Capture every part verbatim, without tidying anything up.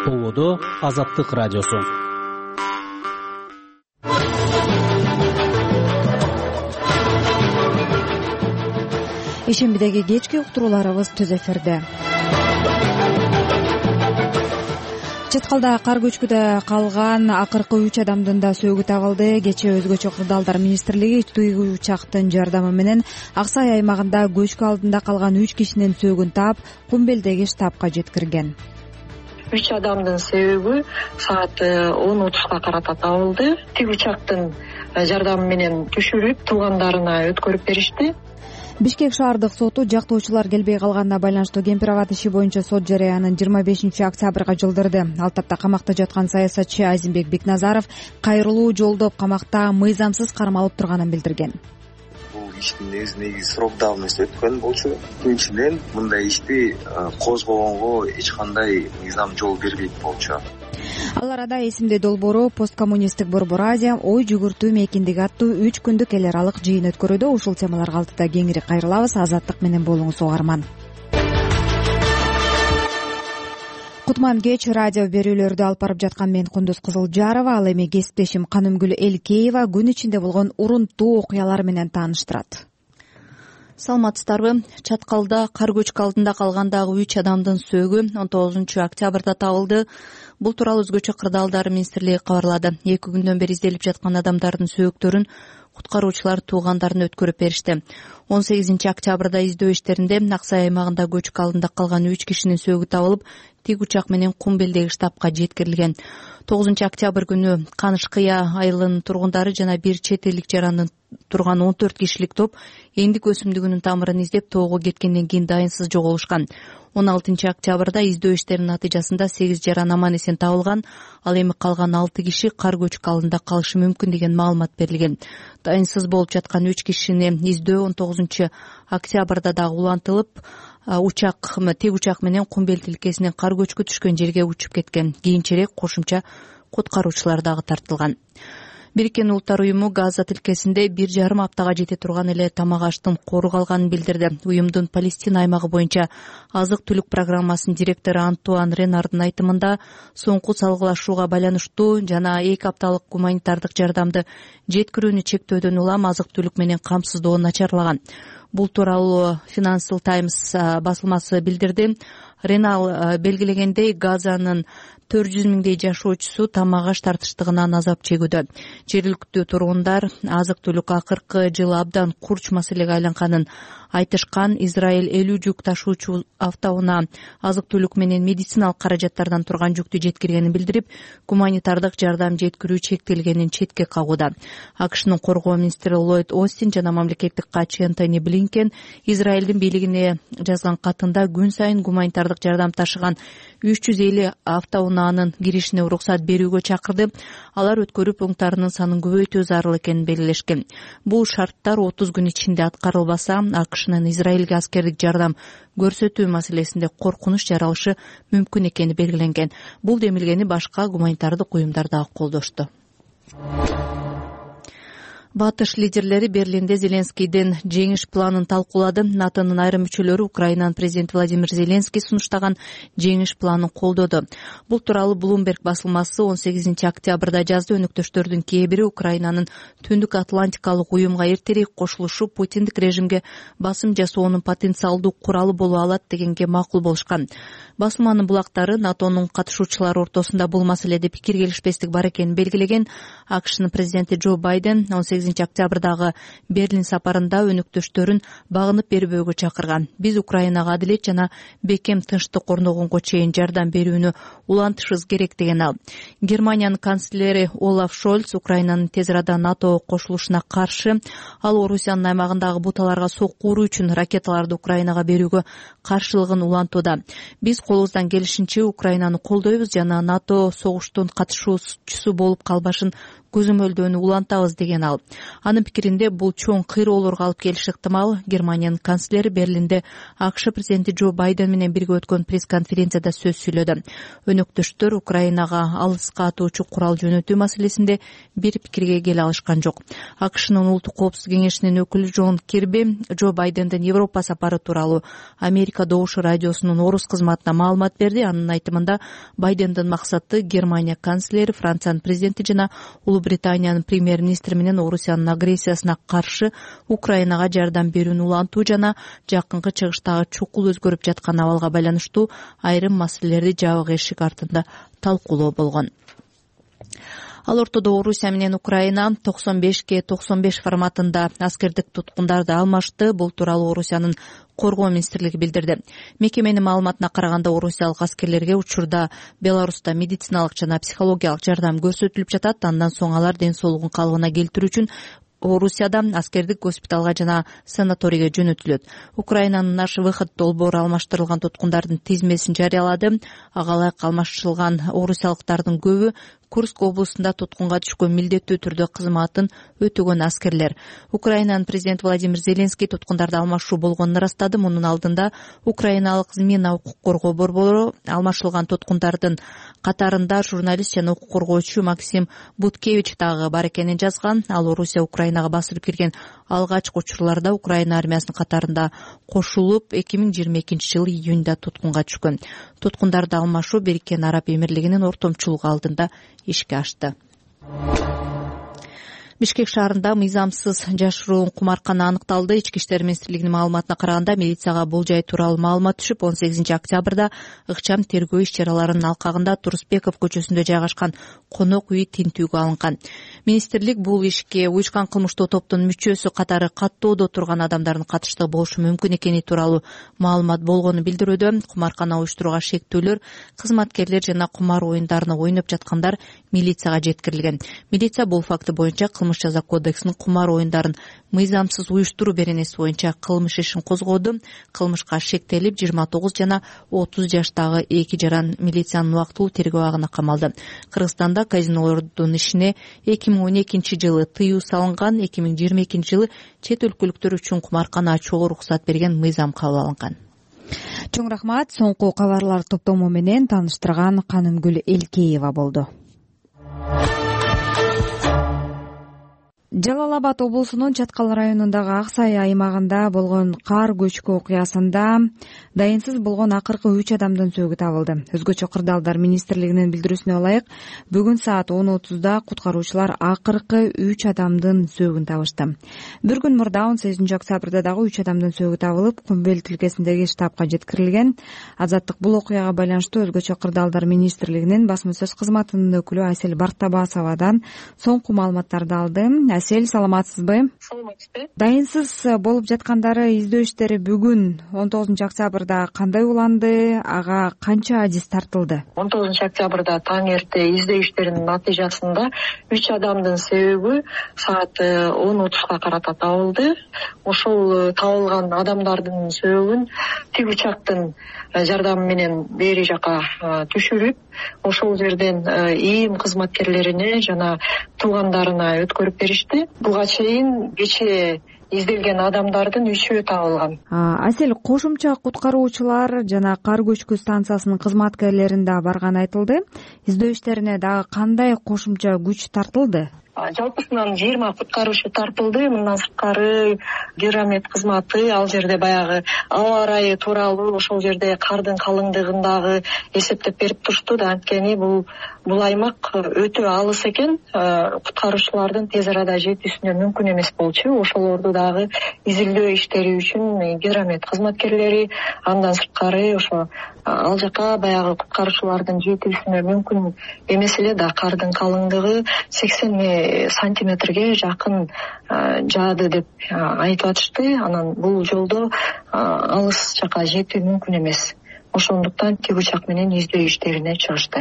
Ободо Азаттык радиосу. Ишембидеги кечки уктурууларыбыз түз эфирде. Чаткалда кар көчкүдө калган акыркы үч адамдын да сөөгү табылды. Кечээ өзгөчө кырдаалдар министрлиги тыгуу учактын жардамы менен Ак Сай аймагында көчкү алдында калган үч кишинин сөөгүн таап, Кумбелдеги штабка жеткирген. Үч адамдын сөөгү саат он отузга карата табылды. Тиги учактын жардамы менен түшүрүп, туугандарына өткөрүп беришти. Бишкек шаардык соту жактоочулар келбей калганына байланыштуу Кемпирабад иши боюнча сот жарыянын жыйырма бешинчи октябрга жылдырды. Ал тапта камакта жаткан саясатчы Азимбек Бекназаров кайрылуу жолдоп камакта мыйзамсыз кармалып турганын билдирген. Бул иштин негизи срок давности өткөн болчу. Экинчиден, мындай ишти козгогонго эч кандай мыйзам жол бербейт болчу. Ал арада эсимде долбоору посткоммунисттик Борбор Азия ой жүгүртүү мейкиндиги аттуу үч күндүк эл аралык жыйын өткөрүүдө. Ушул темаларга алтыда кеңири кайрылабыз. Азаттык менен болуңуз угарман. Кутман кеч радио берүүлөрдү алып барып жаткан мен Кундуз Кызылжарова, ал эми кесиптешим Канымгүл Элкеева күн ичинде болгон урунттуу окуялар менен тааныштырат. Саламатсыздарбы? Чаткалда кар көчкү алдында калгандагы үч адамдын сөөгү он тогузунчу октябрда табылды. Бул тууралуу өзгөчө кырдаалдар министрлиги кабарлады. Эки күндөн бери изделип жаткан адамдардын сөөгүттөрүн куткаруучулар туугандарына өткөрүп беришти. он сегизинчи октябрда издөө иштеринде Ак Сай аймагында көчкү алдында калган үч кишинин сөөгү табылып, тиг учак менен Кумбелдеги штабка жеткирилген. тогузунчу октябрь күнү Каныш-Кыя айылынын тургундары жана бир чет элдик жарандын турган он төрт кишилик топ эндик өсүмдүгүнүн тамырын издеп тоого кеткенден кийин дайынсыз жоголушкан. он алтынчы октябрда издөө иштеринин натыйжасында сегиз жаран аман эсен табылган. Ал эми калган алты киши кар көчкү алдында калышы мүмкүн деген маалымат берилген. Дайынсыз болуп жаткан үч кишини издөө он тогузунчу октябрда дагы улантылып, учак тиг учак менен Кумбел тилкесинен кар көчкү түшкөн жерге учуп кеткен. Кийинчерээк кошумча куткаруучулар дагы тартылган. Бириккен Улуттар уюму Газа тилкесинде бир жарым аптага жете турган эле тамак аштын кору калганын билдирди. Уюмдун Палестина аймагы боюнча азык-түлүк программасынын директору Антуан Ренардын айтымында, соңку салгылашууга байланыштуу жана эки апталык гуманитардык жардамды жеткирүүнү чектөөдөн улам азык-түлүк менен камсыздоо начарлаган. Бул тууралуу Financial Times басылмасы билдирди. Ренал белгилегендей, Газанын төрт жүз миңдей жашоочусу тамак аш тартыштыгынан азап чегүүдө. Жергиликтүү тургундар азык-түлүк акыркы жылы абдан курч маселеге айланганын айтышкан. Израиль элүү жүк ташуучу автоунаа азык-түлүк менен медициналык каражаттардан турган жүктү жеткиргенин билдирип, гуманитардык жардам жеткирүү чектелгенин четке кагууда. АКШнын коргоо министри Ллойд Остин жана мамлекеттик катчы Энтони Блинкен Израилдин бийлигине жазган катында күн сайын гуманитардык жардам ташыган үч жүз элүү автоунаанын киришине уруксат берүүгө чакырды. Алар өткөрүп уңтарынын санын көбөйтүү зарыл экенин белгилешкен. Бул шарттар отуз күн ичинде аткарылбаса, АКШнын Израилге аскердик жардам көрсөтүү маселесинде коркунуч жаралышы мүмкүн экени белгиленген. Бул демилгени башка гуманитардык уюмдар дагы колдошту. Батыш лидерлери Берлинде Зеленскийдин жеңиш планын талкуулады. НАТОнун айрым мүчөлөрү Украинанын президенти Владимир Зеленский сунуштаган жеңиш планын колдоду. Бул тууралуу Bloomberg басылмасы он сегизинчи октябрда жазды. Өнөктөштөрдүн кээ бири Украинанын Түндүк Атлантикалык уюмга эртерээк кошулушу Путиндик режимге басым жасоонун потенциалдуу куралы боло алат дегенге макул болушкан. Басылманын булактары НАТОнун катышуучулары ортосунда бул маселеде пикир келишпестик бар экенин белгилеген. АКШнын президенти Джо Байден он сегизинчи октябрдагы Берлин сапарында өнөктөштөрүн багынып бербөөгө чакырган. Биз Украинага адилет жана бекем тынчтык орногонго чейин жардам берүүнү улантышыбыз керек деген ал. Германиянын канцлери Олаф Шольц Украинанын тез арада НАТОго кошулушуна каршы. Ал Орусиянын аймагындагы буталарга сокку уруу үчүн ракеталарды Украинага берүүгө каршылыгын улантууда. Биз колубуздан келишинче Украинаны колдойбуз жана НАТО согуштун катышуучусу болуп калбашын көзөмөлдөөнү улантабыз деген ал. Анын пикиринде бул чоң кыйроолорго алып келиши ыктымал. Германиянын канцлери Берлинде АКШ президенти Джо Байден менен бирге өткөн пресс-конференцияда сөз сүйлөдү. Өнөктөштөр Украинага алыска атуучу курал жөнөтүү маселесинде бир пикирге келе алышкан жок. АКШнын улуттук коопсуздук кеңешинин өкүлү Джон Кирби Джо Байдендин Европа сапары тууралуу Америка добушу радиосунун орус кызматына маалымат берди. Анын айтымында Байдендин максаты Германия канцлери, Франциянын президенти жана Улуу Британиянын премьер-министри менен Орусиянын агрессиясына каршы Украинага жардам берүүнү улантуу жана жакынкы чыгыштагы чукул өзгөрүп жаткан абалга байланыштуу айрым маселелерди жабык эшик артында талкуулоо болгон. Ал ортодо Орусия менен Украина токсон бешке токсон беш форматында аскердик туткундарды алмашты. Бул тууралуу Орусиянын коргоо министрлиги билдирди. Мекеменин маалыматына караганда орусиялык аскерлерге учурда Беларуста медициналык жана психологиялык жардам көрсөтүлүп жатат. Андан соң алар ден соолугун калыбына келтирүү үчүн Орусияда аскердик госпиталга жана санаторийге жөнөтүлөт. Украинанын наш выход долбоору алмаштырылган туткундардын тизмесин жарыялады. Ага ылайык алмаштырылган орусиялыктардын көбү Курск облусунда туткунга түшкөн милдеттүү түрдө кызматын өтөгөн аскерлер. Украинанын президенти Владимир Зеленский туткундарды алмашуу болгонун ырастады. Мунун алдында украиналык Змина укук коргоо борбору алмашылган туткундардын катарында журналист жана укук коргоочу Максим Буткевич дагы бар экенин жазган. Ал Орусия Украинага басылып кирген алгачкы учурларда Украина армиясынын катарында кошулуп, эки миң жыйырма экинчи жылы июнда туткунга түшкөн. Туткундарды алмашуу Бириккен Араб Эмирлигинин ортомчулугу алдында ишке ашты. Бишкек шаарында мыйзамсыз жашыруун кумаркана аныкталды. Ички иштер министрлигинин маалыматына караганда милицияга бул жай тууралуу маалымат түшүп, он сегизинчи октябрда ыкчам тергөө иш-чараларынын алкагында Турусбеков көчөсүндө жайгашкан конок үй тинтүүгө алынган. Министрлик бул ишке уюшкан кылмыштуу топтун мүчөсү катары каттоодо турган адамдардын катыштыгы болушу мүмкүн экени тууралуу маалымат болгонун билдирүүдө. Кумаркана уюштурууга шектүүлөр, кызматкерлер жана кумар оюндарына ойноп жаткандар милицияга жеткирилген. Милиция бул факты боюнча кылмыш жаза кодексинин кумар оюндарын мыйзамсыз уюштуруу беренеси боюнча кылмыш ишин козгоду. Кылмышка шектелип жыйырма тогуз жана отуз жаштагы эки жаран милициянын убактылуу тергөө абагына камалды. Кыргызстанда казинолордун ишине эки миң он экинчи жылы тыюу салынган. эки миң жыйырма экинчи жылы чет өлкөлүктөр үчүн кумаркана ачууга уруксат берген мыйзам кабыл алынган. Чоң рахмат. Соңку кабарлар топтому менен тааныштырган Канымгүл Элкеева болду. Жалал Абад облусунун Чаткал районундагы Аксай аймагында болгон кар көчкү окуясында дайынсыз болгон акыркы үч адамдын сөөгү табылды. Өзгөчө кырдаалдар министрлигинин билдирүүсүнө ылайык, бүгүн саат он отузда куткаруучулар акыркы үч адамдын сөөгүн табышты. Бир күн мурда он сегизинчи октябрда дагы үч адамдын сөөгү табылып, Кумбел тилкесиндеги штабка жеткирилген. Азаттык бул окуяга байланыштуу өзгөчө кырдаалдар министрлигинин басма сөз кызматынын өкүлү Айсель Бартабасовадан соңку маалыматтарды алды. Айсель, саламатсызбы? Саламатсызбы. Дайынсыз болуп жаткандары издөө иштери бүгүн он тогузунчу октябрда кандай уланды? Ага канча адис тартылды? он тогузунчу октябрда таң эрте издөө иштеринин натыйжасында үч адамдын сөөгү саат он отузга карата табылды. Ошол табылган адамдардын сөөгүн тик учактын жардамы менен бери жака түшүрүп, ошол жерден ийим кызматкерлерине жана туугандарына өткөрүп беришти. Буга чейин кечээ изделген адамдардын үчөө табылган. Асель, кошумча куткаруучулар жана кар көчкү станциясынын кызматкерлерин да барганы айтылды. Издөө иштерине дагы кандай кошумча күч тартылды? Жалпысынан жыйырма куткаруучу тартылды. Мындан сырткары гидромет кызматы ал жерде баягы аба ырайы тууралуу ошол жерде кардын калыңдыгындагы эсептеп берип турушту да. Анткени бул бул аймак өтө алыс экен. Куткаруучулардын тез арада жетүүсүнө мүмкүн эмес болчу. Ошолорду дагы изилдөө иштери үчүн гидромет кызматкерлери, андан сырткары ошо ал жака баягы куткаруучулардын жетүүсүнө мүмкүн эмес эле да. Кардын калыңдыгы сексен сантиметрге жакын жаады деп айтып атышты. Анан бул жолдо алыс жака жетүү мүмкүн эмес. Ошондуктан тик учак менен издөө иштерине чыгышты.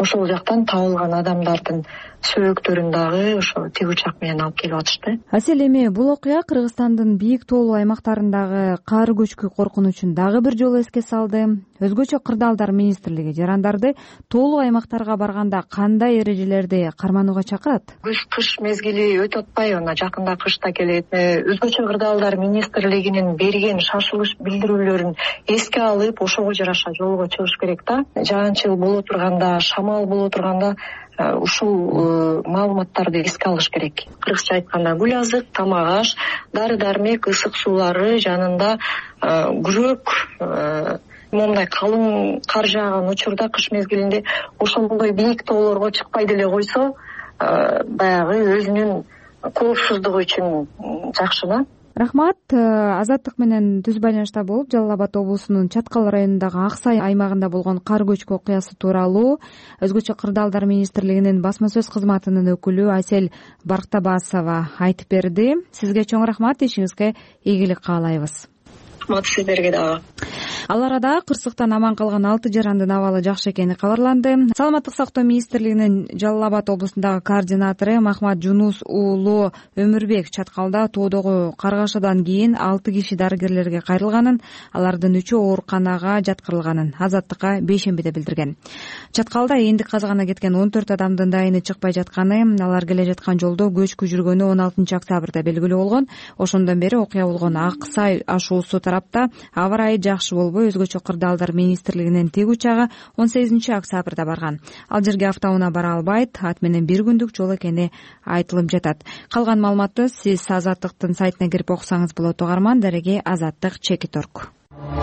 ошол жактан табылган адамдардын сөөгүттөрүн дагы ошо тик учак менен алып келип атышты. Асель, эми бул окуя Кыргызстандын бийик тоолуу аймактарындагы кар көчкү коркунучун дагы бир жолу эске салды. Өзгөчө кырдаалдар министрлиги жарандарды тоолуу аймактарга барганда кандай эрежелерди карманууга чакырат? Күз кыш мезгили өтүп атпайбы, мына жакында кыш да келет. Өзгөчө кырдаалдар министрлигинин берген шашылыш билдирүүлөрүн эске алып, ошого жараша жолго чыгыш керек да. Жаан-чыл боло турганда, шамал боло турганда ушул маалыматтарды эске алыш керек. Кыргызча айтканда гүл азык, тамак аш, дары дармек, ысык суулары жанында күрөк, момундай калың кар жааган учурда кыш мезгилинде ошондой бийик тоолорго чыкпай деле койсо, баягы өзүнүн коопсуздугу үчүн жакшы да. Рахмат. Азаттык менен түз байланышта болуп, Жалал Абад облусунун Чаткал районундагы Аксай аймагында болгон кар көчкү окуясы тууралуу өзгөчө кырдаалдар министрлигинин басма сөз кызматынын өкүлү Асель Барктабасова айтып берди. Сизге чоң рахмат, ишиңизге ийгилик каалайбыз. Рахмат сиздерге дагы. Ал арада кырсыктан аман калган алты жарандын абалы жакшы экени кабарланды. Саламаттык сактоо министрлигинин Жалал Абад облусундагы координатору Махмат Жунус уулу Өмүрбек Чаткалда тоодогу каргашадан кийин алты киши дарыгерлерге кайрылганын, алардын үчөө ооруканага жаткырылганын Азаттыкка бейшембиде билдирген. Чаткалда эндик казгана кеткен он төрт адамдын дайыны чыкпай жатканы, алар келе жаткан жолдо көчкү жүргөнү он алтынчы октябрда белгилүү болгон. Ошондон бери окуя болгон Аксай ашуусу тарапта аба ырайы жакшы болбой, өзгөчө кырдаалдар министрлигинин тиг учагы он сегизинчи октябрда барган. Ал жерге автоунаа бара албайт, ат менен бир күндүк жол экени айтылып жатат. Калган маалыматты сиз Азаттыктын сайтына кирип окусаңыз болот. Угарман, дареги Азаттык Чекит орг.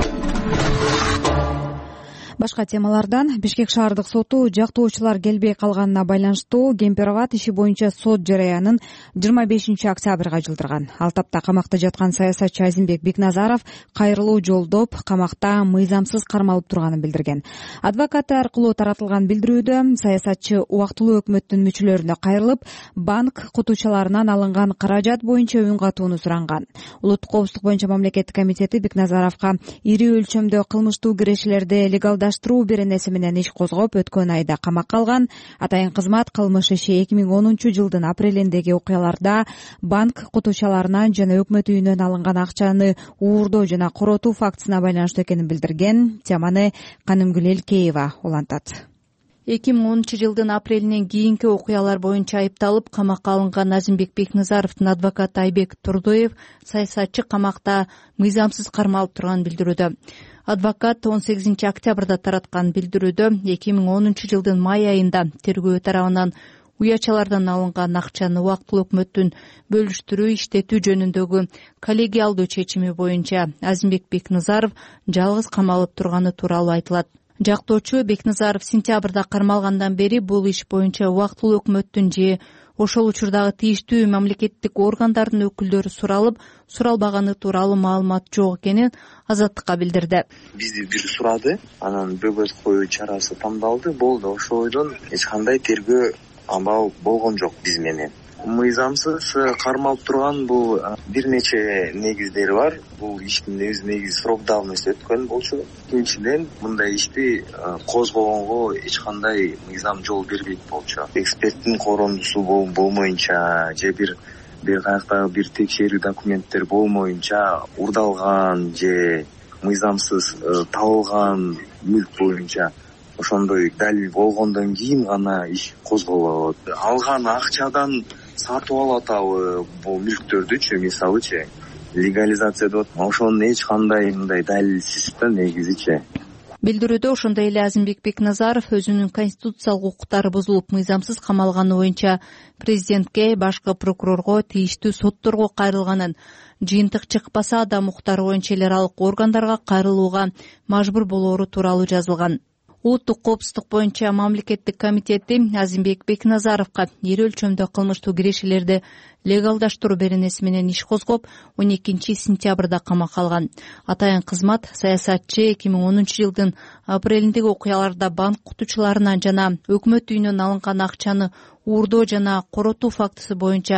Башка темалардан Бишкек шаардык соту жактоочулар келбей калганына байланыштуу Кемпироват иши боюнча сот жараянын жыйырма бешинчи октябрга жылдырган. Ал тапта камакта жаткан саясатчы Азимбек Бекназаров кайрылуу жолдоп, камакта мыйзамсыз кармалып турганын билдирген. Адвокаты аркылуу таратылган билдирүүдө саясатчы убактылуу өкмөттүн мүчөлөрүнө кайрылып, банк кутуучаларынан алынган каражат боюнча үн катууну суранган. Улуттук коопсуздук боюнча мамлекеттик комитети Бекназаровго ири өлчөмдө кылмыштуу кирешелерди легалдашуу беренеси менен иш козгоп, өткөн айда камакка алган. Атайын кызмат кылмыш иши эки миң онунчу жылдын апрелиндеги окуяларда банк кутуучаларынан жана өкмөт үйүнөн алынган акчаны уурдоо жана коротуу фактысына байланыштуу экенин билдирген. Теманы Канымгүл Элкеева улантат. эки миң онунчу жылдын апрелинен кийинки окуялар боюнча айыпталып камакка алынган Азимбек Бекназаровдун адвокаты Айбек Турдоев саясатчы камакта мыйзамсыз кармалып турганын билдирүүдө. Адвокат он сегизинчи октябрда тараткан билдирүүдө эки миң онунчу жылдын май айында тергөө тарабынан уячалардан алынган акчаны убактылуу өкмөттүн бөлүштүрүү, иштетүү жөнүндөгү коллегиалдуу чечими боюнча Азимбек Бекназаров жалгыз камалып турганы тууралуу айтылат. Жактоочу Бекназаров сентябрда кармалгандан бери бул иш боюнча убактылуу өкмөттүн же ошол учурдагы тийиштүү мамлекеттик органдардын өкүлдөрү суралып, суралбаганы тууралуу маалымат жок экенин Азаттыкка билдирди. Бизди бир сурады, анан бөгөт коюу чарасы тандалды, болду. Ошойдон эч кандай тергөө амал болгон жок биз менен. Мыйзамсыз кармалып турган бул бир нече негиздери бар. Бул иштин өз негизи срок давности өткөн болчу. Экинчиден, мындай ишти козгогонго эч кандай мыйзам жол бербейт болчу. Эксперттин корондусу болмоюнча же бир бир каяктагы бир текшерүү документтер болмоюнча урдалган же мыйзамсыз табылган мүлк боюнча ошондой далил болгондон кийин гана иш козголот. Алган акчадан сатып алып атабы бул мүлктөрдүчү, мисалычы легализация деп атат. Ошонун эч кандай мындай далилсиз да негизичи. Билдирүүдө ошондой эле Азимбек Бекназаров өзүнүн конституциялык укуктары бузулуп мыйзамсыз камалганы боюнча президентке, башкы прокурорго, тийиштүү сотторго кайрылганын, жыйынтык чыкпаса да укуктары боюнча эл аралык органдарга кайрылууга мажбур болоору тууралуу жазылган. Улуттук коопсуздук боюнча мамлекеттик комитети Азимбек Бекназаровго ири өлчөмдө кылмыштуу кирешелерди легалдаштыруу беренеси менен иш козгоп, он экинчи сентябрда камакка алган. Атайын кызмат саясатчы эки миң онунчу жылдын апрелиндеги окуяларда банк кутуучуларынан жана өкмөт үйүнөн алынган акчаны уурдоо жана коротуу фактысы боюнча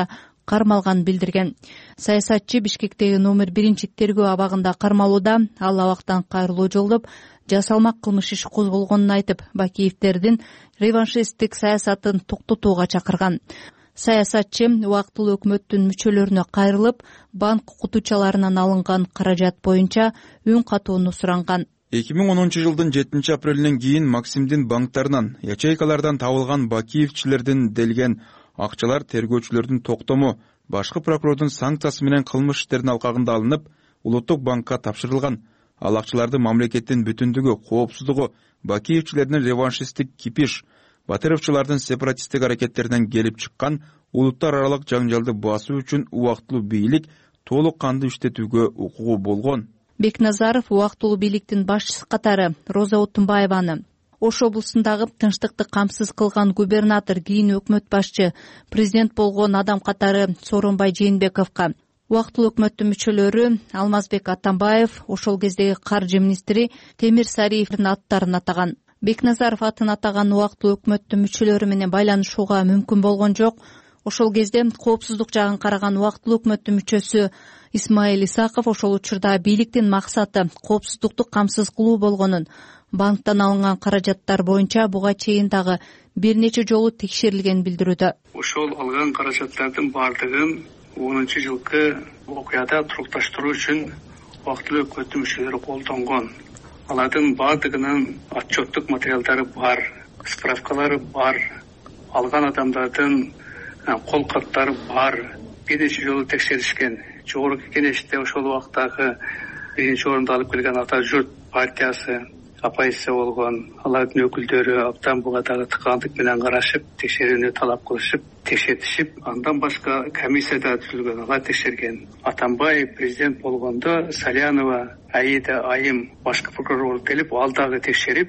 кармалганын билдирген. Саясатчы Бишкектеги номер биринчи тергөө абагында кармалууда. Ал абактан кайрылуу жолдоп, жасалмак кылмыш иши козголгонун айтып, Бакиевдердин реваншисттик саясатын токтотууга чакырган. Саясатчы убактылуу өкмөттүн мүчөлөрүнө кайрылып, банк окутуучаларынан алынган каражат боюнча үн катууну суранган. эки миң онунчу жылдын жетинчи апрелинен кийин Максимдин банктарынан, ячейкалардан табылган Бакиевчилердин делген акчалар тергөөчүлөрдүн токтому, башкы прокурордун санкциясы менен кылмыш иштердин алкагында алынып, улуттук банкка тапшырылган. Ал акчаларды мамлекеттин бүтүндүгү, коопсуздугу, Бакиевчилердин реваншисттик кипиш, батыровчулардын сепаратисттик аракеттеринен келип чыккан улуттар аралык жаңжалды басуу үчүн убактылуу бийлик толук кандуу иштетүүгө укугу болгон. Бекназаров убактылуу бийликтин башчысы катары Роза Отунбаеваны, Ош облусундагы тынчтыкты камсыз кылган губернатор, кийин өкмөт башчы, президент болгон адам катары Сооронбай Жээнбековго, убактылуу өкмөттүн мүчөлөрү Алмазбек Атамбаев, ошол кездеги каржы министри Темир Сариевдин аттарын атаган. Бекназаров атын атаган убактылуу өкмөттүн мүчөлөрү менен байланышууга мүмкүн болгон жок. Ошол кезде коопсуздук жагын караган убактылуу өкмөттүн мүчөсү Исмаил Исаков ошол учурда бийликтин максаты коопсуздукту камсыз кылуу болгонун, банктан алынган каражаттар боюнча буга чейин дагы бир нече жолу текшерилгенин билдирүүдө. Ошол алган каражаттардын бардыгын онунчу жылкы окуяда турукташтыруу үчүн убактылуу өкмөттүн мүчөлөрү колдонгон. Алардын бардыгынын отчеттук материалдары бар, справкалары бар, алган адамдардын кол каттары бар. Бир нече жолу текшеришкен. Жогорку кеңеште ошол убактагы биринчи орунду алып келген Ата журт партиясы оппозиция болгон. Алардын өкүлдөрү абдан буга дагы тыкандык менен карашып, текшерүүнү талап кылышып, текшертишип, андан башка комиссия да түзүлгөн, алар текшерген. Атамбаев президент болгондо Салянова, Аида Айым башкы прокурор болуп келип, ал дагы текшерип,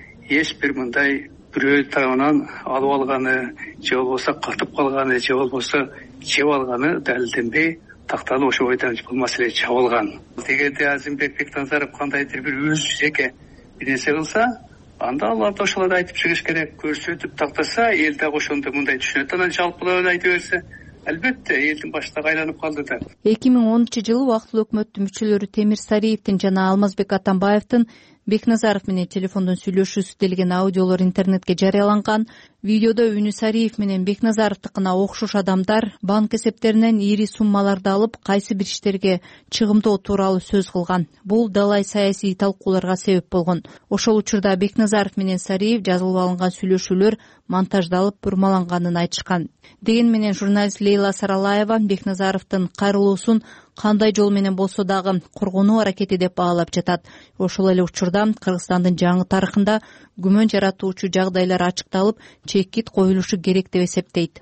эч бир мындай бирөө тарабынан алып алганы, же болбосо катып калганы, же болбосо жеп алганы далилденбей, такталып ошол бойдон бул маселе чабылган. Дегенде Азимбек Бекназаров кандайдыр бир өз жеке бир нерсе кылса, анда аларды ошолорду айтып чыгыш керек. Көрсөтүп тактаса, эл дагы ошондо мындай түшүнөт, анан жалпылап айта берсе, албетте элдин баштыгы айланып калды да. эки миң онунчу жылы убактылуу өкмөттүн мүчөлөрү Темир Сариевдин жана Алмазбек Атамбаевдин Бекназаров менен телефондон сүйлөшүүсү делген аудиолор интернетке жарыяланган. Видеодо үнү Сариев менен Бекназаровдукуна окшош адамдар банк эсептеринен ири суммаларды алып, кайсы бир иштерге чыгымдоо тууралуу сөз кылган. Бул далай саясий талкууларга себеп болгон. Ошол учурда Бекназаров менен Сариев жазылып алынган сүйлөшүүлөр монтаждалып, бурмаланганын айтышкан. Деген менен журналист Лейла Саралаева Бекназаровдун кайрылуусун кандай жол менен болсо дагы коргонуу аракети деп баалап жатат. Ошол эле учурда Кыргызстандын жаңы тарыхында күмөн жаратуучу жагдайлар ачыкталып, чекит коюлушу керек деп эсептейт.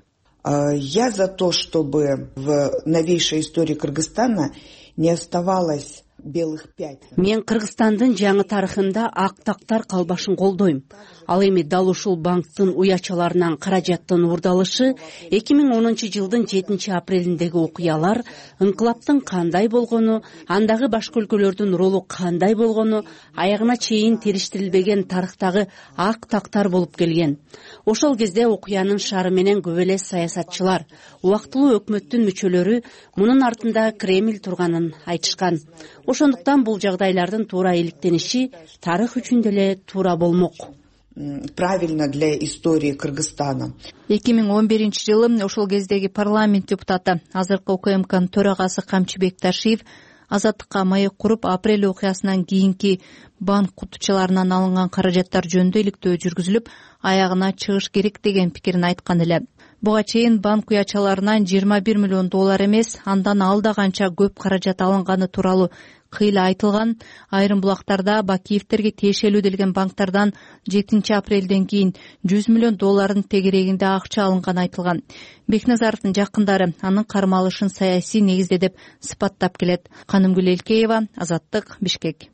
Я за то, чтобы в новейшей истории Кыргызстана не оставалось белых пятен. Мен Кыргызстандын жаңы тарыхында ак тактар калбашын колдойм. Ал эми дал ушул банктын уячаларынан каражаттын уурдалышы эки миң онунчу жылдын жетинчи апрелиндеги окуялар, ыңкылаптын кандай болгону, андагы башка өлкөлөрдүн ролу кандай болгону аягына чейин териштирилбеген тарыхтагы ак тактар болуп келген. Ошол кезде окуянын шары менен көп эле саясатчылар, убактылуу өкмөттүн мүчөлөрү мунун артында Кремль турганын айтышкан. Ошондуктан бул жагдайлардын туура иликтениши тарых үчүн деле туура болмок. Правильно для истории Кыргызстана. эки миң он биринчи жылы ошол кездеги парламент депутаты, азыркы УКМКнын төрагасы Камчыбек Ташиев Азаттыкка маек куруп, апрель окуясынан кийинки банк кутучаларынан алынган каражаттар жөнүндө иликтөө жүргүзүлүп, аягына чыгыш керек деген пикирин айткан эле. Буга чейин банк уячаларынан жыйырма бир миллион доллар эмес, андан алда канча көп каражат алынганы тууралуу кыйла айтылган. Айрым булактарда Бакиевтерге тиешелүү делген банктардан жетинчи апрелден кийин жүз миллион доллардын тегерегинде акча алынганы айтылган. Бекназаровдун жакындары анын кармалышын саясий негизде деп сыпаттап келет. Канымгүл Элкеева, Азаттык, Бишкек.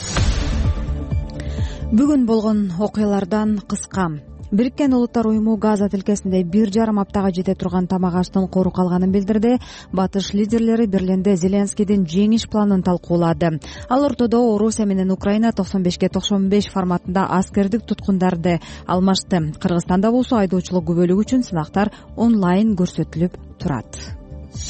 Бүгүн болгон окуялардан кыска. Бириккен Улуттар уюму Газа тилкесинде бир жарым аптага жете турган тамак аштын кору калганын билдирди. Батыш лидерлери Берлинде Зеленскийдин жеңиш планын талкуулады. Ал ортодо Орусия менен Украина токсон бешке токсон беш форматында аскердик туткундарды алмашты. Кыргызстанда болсо айдоочулук күбөлүгү үчүн сынактар онлайн көрсөтүлүп турат.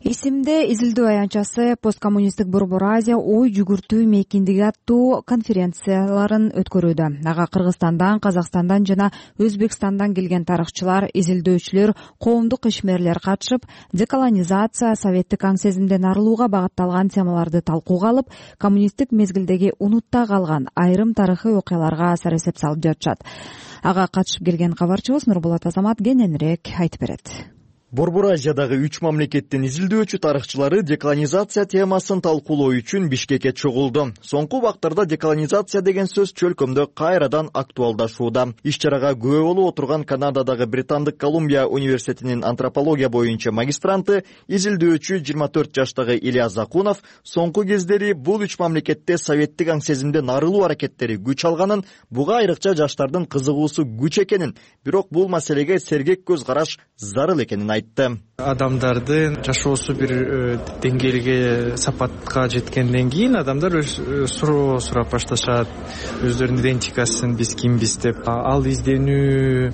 исимде изилдөө аянтчасы посткоммунисттик Борбор Азия ой жүгүртүү мейкиндиги аттуу конференцияларын өткөрүүдө. Ага Кыргызстандан, Казакстандан жана Өзбекстандан келген тарыхчылар, изилдөөчүлөр, коомдук ишмерлер катышып, деколонизация, советтик аң сезимден арылууга багытталган темаларды талкууга алып, коммунисттик мезгилдеги унутта калган айрым тарыхый окуяларга асар эсеп салып жатышат. Ага катышып келген кабарчыбыз Нурболот Азамат кененирээк айтып берет. Борбор Азиядагы үч мамлекеттин изилдөөчү тарыхчылары деколонизация темасын талкуулоо үчүн Бишкекке чогулду. Соңку убактарда деколонизация деген сөз чөлкөмдө кайрадан актуалдашууда. Иш-чарага күбө болуп отурган Канададагы Британдык Колумбия университетинин антропология боюнча магистранты, изилдөөчү жыйырма төрт жаштагы Ильяс Закунов соңку кездери бул үч мамлекетте советтик аң сезимден арылуу аракеттери күч алганын, буга айрыкча жаштардын кызыгуусу күч экенин, бирок бул маселеге сергек көз караш зарыл экенин айтты. Адамдардын жашоосу бир деңгээлге, сапатка жеткенден кийин адамдар суроо сурап башташат, өздөрүнүн идентикасын, биз кимбиз деп. Ал изденүү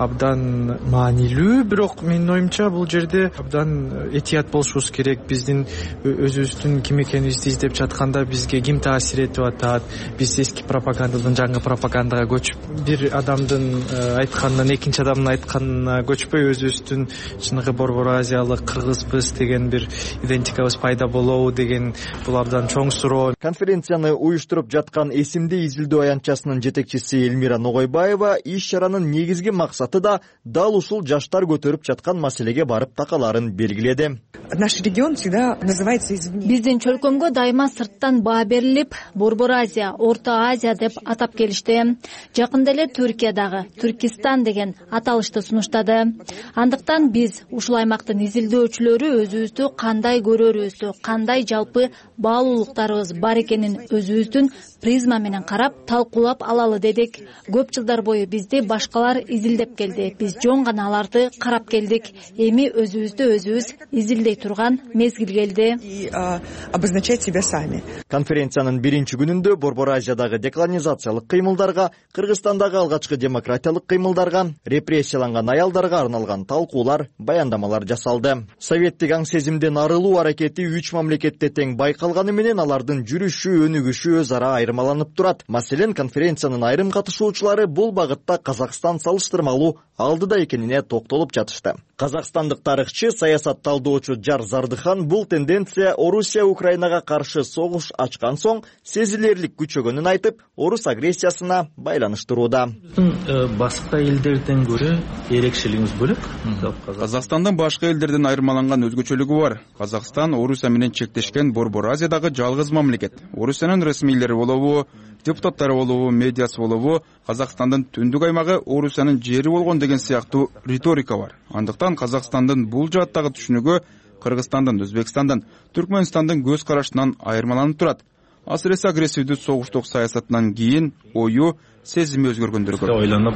абдан маанилүү, бирок менин оюмча бул жерде абдан этият болушубуз керек. Биздин өзүбүздүн ким экенибизди издеп жатканда бизге ким таасир этип атат, биз эски пропагандадан жаңы пропагандага көчүп, бир адамдын айтканынан экинчи адамдын айтканына көчпөй, өзүбүздүн чыныгы Борбор Азиялык кыргызбыз деген бир идентикабыз пайда болобу деген бул абдан чоң суроо. Конференцияны уюштуруп жаткан эсимде изилдөө аянтчасынын жетекчиси Элмира Ногойбаева иш-чаранын негизги максаты да дал ушул жаштар көтөрүп жаткан маселеге барып такаларын белгиледи. Наш регион всегда называется извне. Биздин чөлкөмгө дайыма сырттан баа берилип, Борбор Азия, Орто Азия деп атап келишти. Жакында эле Түркиядагы Түркистан деген аталышты сунуштады. Андыктан биз ушул аймактын изилдөөчүлөрү өзүбүздү кандай көрөрүбүздү, кандай жалпы баалуулуктарыбыз бар экенин өзүбүздүн призма менен карап, талкуулап алалы дедик. Көп жылдар бою бизди башкалар изилдеп келди. Биз жон гана аларды карап келдик. Эми өзүбүздү өзүбүз изилдей турган мезгил келди. И обозначать себя сами. Конференциянын биринчи күнүндө Борбор Азиядагы деколонизациялык кыймылдарга, Кыргызстандагы алгачкы демократиялык кыймылдарга, репрессияланган аялдарга арналган талкуулар, баяндамалар жасалды. Советтик аң сезимден арылуу аракети үч мамлекетте тең байкалганы менен алардын жүрүшү, өнүгүшү өз ара айырмаланып турат. Маселен, конференциянын айрым катышуучулары бул багытта Казакстан салыштырмалуу алдыда экенине токтолуп жатышты. Казакстандык тарыхчы, саясат талдоочу Жар Зардыхан бул тенденция Орусия Украинага каршы согуш ачкан соң сезилерлик күчөгөнүн айтып, орус агрессиясына байланыштырууда. Башка элдерден көрө эрекшелигибиз бөлөк. Казакстандын башка элдерден айырмаланган өзгөчөлүгү бар. Казакстан Орусия менен чектешкен Борбор Азиядагы жалгыз мамлекет. Орусиянын расмийлери болобу, депутаттары болобу, медиасы болобу, Казакстандын түндүк аймагы Орусиянын жери болгон деген сыяктуу риторика бар. Андыктан Казакстандын бул жааттагы түшүнүгү Кыргызстандан, Өзбекстандан, Түркмөнстандын көз карашынан айырмаланып турат. Асыресе агрессивдүү согуштук саясатынан кийин ою, сезими өзгөргөндөргө ойлонуп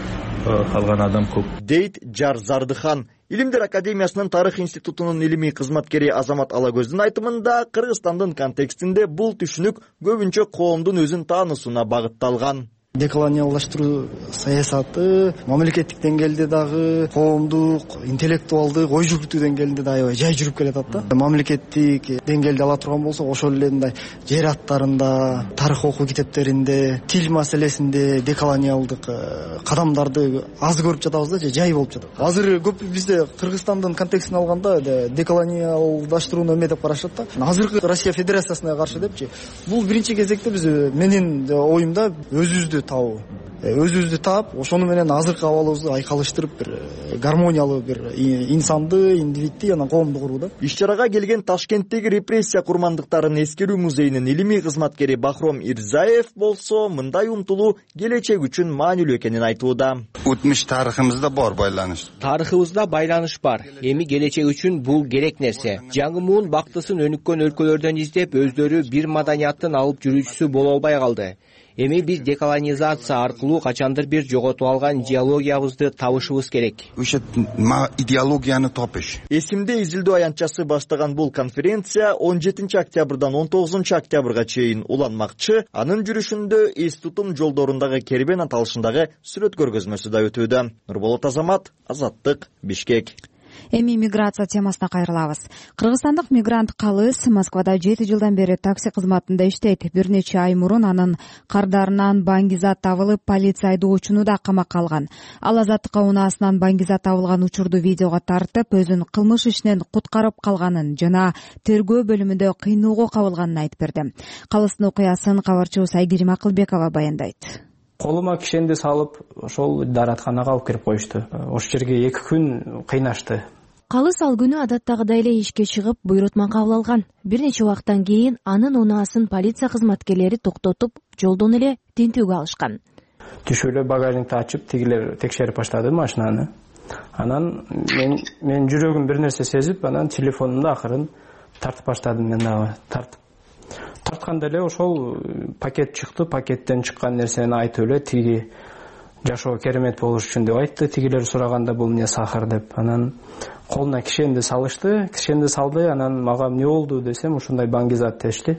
калган адам көп дейт Жар Зардыхан. Илимдер академиясынын тарых институтунун илимий кызматкери Азамат Алагөздүн айтымында, Кыргызстандын контекстинде бул түшүнүк көбүнчө коомдун өзүн таанысууна багытталган. Деколониалдаштыруу саясаты мамлекеттик деңгээлде дагы, коомдук, интеллектуалдык, ой жүгүртүү деңгээлинде да аябай жай жүрүп келатат да. Мамлекеттик деңгээлде ала турган болсок, ошол эле мындай жер аттарында, тарых окуу китептеринде, тил маселесинде деколониалдык кадамдарды аз көрүп жатабыз да, же жай болуп жатат. Азыр көп бизде Кыргызстандын контекстин алганда деколониалдаштырууну эме деп карашат да. Азыркы Россия Федерациясына каршы депчи. Бул биринчи кезекте биз менин оюмда өзүбүздү табуу, өзүбүздү таап, ошону менен азыркы абалыбызды айкалыштырып, бир гармониялуу бир инсанды, индивидти, анан коомду куруу да. Иш-чарага келген Ташкенттеги репрессия курмандыктарын эскерүү музейинин илимий кызматкери Бахром Ирзаев болсо, мындай умтулуу келечек үчүн маанилүү экенин айтууда. Өтмүш тарыхыбызда бар байланыш. Тарыхыбызда байланыш бар. Эми келечек үчүн бул керек нерсе. Жаңы муун бактысын өнүккөн өлкөлөрдөн издеп, өздөрү бир маданияттын алып жүрүүчүсү боло албай калды. Эми биз деколонизация аркылуу качандыр бир жоготуп алган идеологиябызды табышыбыз керек. Ошо идеологияны топуш. Эсимде изилдөө аянтчасы баштаган бул конференция он жетинчи октябрдан он тогузунчу октябрга чейин уланмакчы. Анын жүрүшүндө эс тутум жолдорундагы кербен аталышындагы сүрөт көргөзмөсү да өтүүдө. Нурболот Азамат, Азаттык, Бишкек. Эми миграция темасына кайрылабыз. Кыргызстандык мигрант Калыс Москвада жети жылдан бери такси кызматында иштейт. Бир нече ай мурун анын кардарынан баңгизат табылып, полиция айдоочуну да камакка алган. Ал азаттыкка унаасынан баңгизат табылган учурду видеого тартып, өзүн кылмыш ишинен куткарып калганын жана тергөө бөлүмүндө кыйноого кабылганын айтып берди. Калыстын окуясын кабарчыбыз Айгерим Акылбекова баяндайт. Колума кишенди салып, ошол даратканага алып кирип коюшту. Ошол жерге эки күн кыйнашты. Калыс ал күнү адаттагыдай эле ишке чыгып, буйрутма кабыл алган. Бир нече убакыттан кийин анын унаасын полиция кызматкерлери токтотуп, жолдон эле тинтүүгө алышкан. Түшүп эле багажникти ачып, тигилер текшерип баштады машинаны. Анан мен мен жүрөгүм бир нерсе сезип, анан телефонумду акырын тартып баштадым мен дагы. Тартып тартканда эле ошол пакет чыкты, пакеттен чыккан нерсени айтып эле тиги жашоо керемет болуш үчүн деп айтты. Тигилер сураганда бул эмне сахар деп. Анан колуна кишенди салышты, кишенди салды, анан мага эмне болду десем, ушундай баңгизат дешти.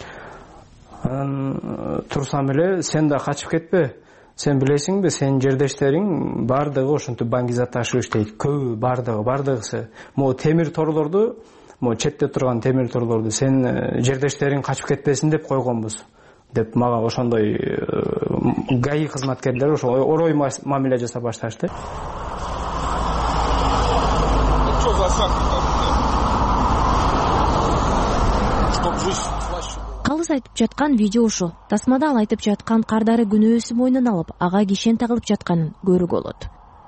Анан турсам эле, сен да качып кетпе. Сен билесиңби, сенин жердештериң бардыгы ошентип баңгизат ташып иштейт. Көбү бардыгы, бардыгысы. Могу темир торлорду, могу четте турган темир торлорду сен жердештериң качып кетпесин деп койгонбуз деп мага ошондой ГАИ кызматкерлери ошо орой мамиле жасап башташты. Калыс айтып жаткан видео ушу. Тасмада ал айтып жаткан кардары күнөөсү мойнуна алып, ага кишен тагылып жатканын көрүүгө болот.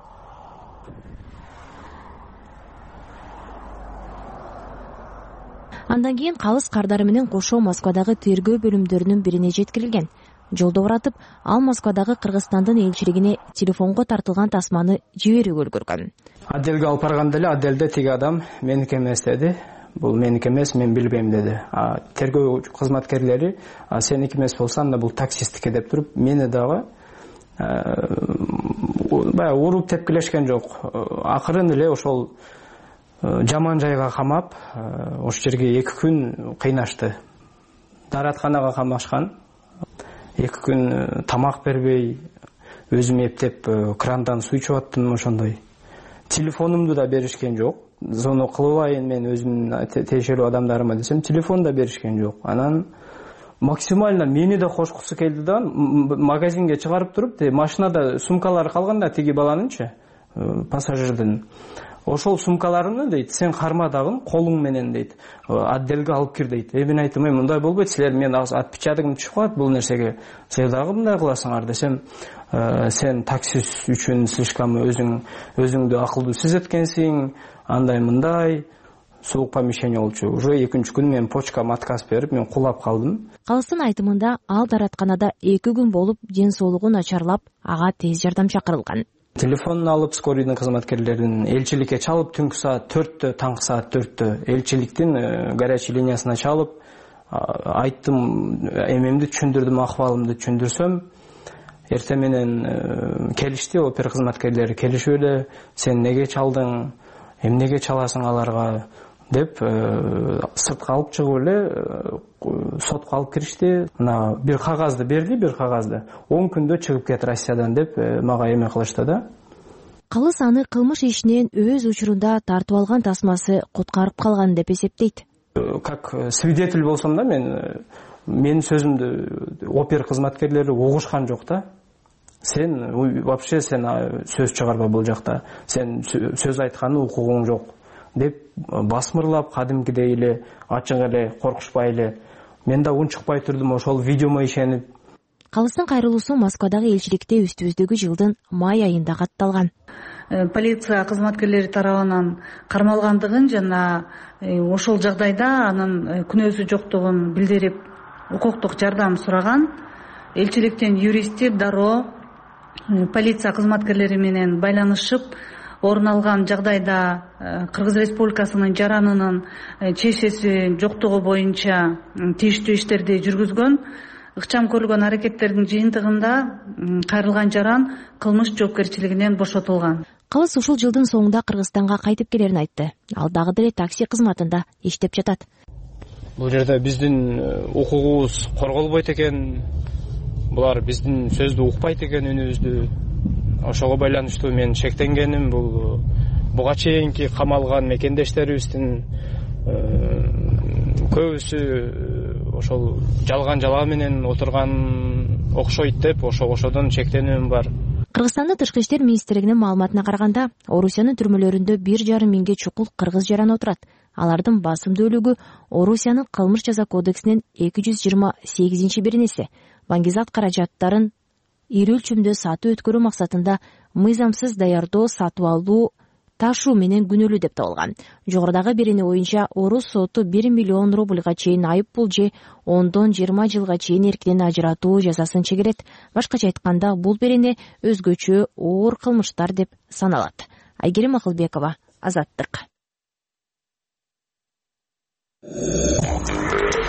Андан кийин Калыс кардары менен кошо Москвадагы тергөө бөлүмдөрүнүн бирине жеткирилген. Жолдо баратып, ал Москвадагы Кыргызстандын элчилигине телефонго тартылган тасманы жиберүүгө өлгөргөн. Отделге алып барганда эле отделде тиги адам меники эмес деди. Бул меники эмес, мен билбейм деди. А тергөө кызматкерлери сеники эмес болсо анда бул таксисттики деп туруп, мени дагы баягы уруп тепкилешкен жок. Акырын эле ошол жаман жайга камап, ошол жерге эки күн кыйнашты. Даратканага камашкан. эки күн тамак бербей, өзүм эптеп крандан суу ичип аттым ошондой. Телефонумду да беришкен жок. Зону кылбайын мен өзүмдүн тиешелүү адамдарыма десем, телефон да беришкен жок. Анан максимально мени да кошкусу келди да, магазинге чыгарып туруп, машинада сумкалары калганда тиги баланынчы, пассажирдин. Ошол сумкаларымды дейт, сен карма дагы колуң менен дейт, отделге алып кир дейт. Э мен айттым, мындай болбойт, силер мен отпечатогум түшүп калат бул нерсеге. Силер дагы мындай кыласыңар десем, сен таксист үчүн слишком өзүң өзүңдү акылдуу сезеткенсиң, андай мындай суук помещение болчу. Уже экинчи күнү мен почкама отказ берип, мен кулап калдым. Калыстын айтымында ал даратканада эки күн болуп, ден соолугу начарлап, ага тез жардам чакырылган. Телефонун алып, скорыйдын кызматкерлерин элчиликке чалып, түнкү саат төрттө, таңкы саат төрттө элчиликтин горячий линиясына чалып, айттым, эмемди түшүндүрдүм, акыбалымды түшүндүрсөм, эртең менен келишти, опер кызматкерлери келишип эле, сен неге чалдың, эмнеге чаласың аларга деп сыртка алып чыгып эле сотко алып киришти. Мына бир кагазды берди, бир кагазды. он күндө чыгып кет Россиядан деп мага эме кылышты да. Калыс аны кылмыш ишинен өз учурунда тартып алган тасмасы куткарып калган деп эсептейт. Как свидетель болсом да, мен менин сөзүмдү опер кызматкерлери угушкан жок да. Сен вообще сен сөз чыгарба бул жакта. Сен сөз айтканы укугуң жок деп басмырлап, кадимкидей эле ачык эле, коркушпай эле. Мен да унчукпай турдум, ошол видеомо ишенип. Калыстын кайрылуусу Москвадагы элчиликте үстүбүздөгү жылдын май айында катталган. Полиция кызматкерлери тарабынан кармалгандыгын жана ошол жагдайда анын күнөөсү жоктугун билдирип, укуктук жардам сураган. Элчиликтин юристи дароо полиция кызматкерлери менен байланышып, орун алган жагдайда Кыргыз Республикасынын жаранынын чечеси жоктугу боюнча тийиштүү иштерди жүргүзгөн. Ыкчам көрүлгөн аракеттердин жыйынтыгында кайрылган жаран кылмыш жоопкерчилигинен бошотулган. Калыс ушул жылдын соңунда Кыргызстанга кайтып келерин айтты. Ал дагы деле такси кызматында иштеп жатат. Бул жерде биздин укугубуз корголбойт экен, булар биздин сөздү укпайт экен, үнүбүздү. Ошого байланыштуу мен шектенгеним, бул буга чейинки камалган мекендештерибиздин көбүсү ошол жалган жалаа менен отурган окшойт деп ошо ошодон чектенүүм бар. Кыргызстандын тышкы иштер министрлигинин маалыматына караганда, Орусиянын түрмөлөрүндө бир жарым миңге чукул кыргыз жаран отурат. Алардын басым бөлүгү Орусиянын кылмыш жаза кодексинин эки жүз жыйырма сегизинчи беренеси баңгизат каражаттарын ири өлчөмдө сатып өткөрүү максатында мыйзамсыз даярдоо, сатып алуу, ташуу менен күнөөлүү деп табылган. Жогорудагы берене боюнча Орус соту бир миллион рубльга чейин айып пул же ондон жыйырма жылга чейин эркинен ажыратуу жазасын чегерет. Башкача айтканда, бул берене өзгөчө оор кылмыштар деп саналат. Айгерим Акылбекова, Азаттык.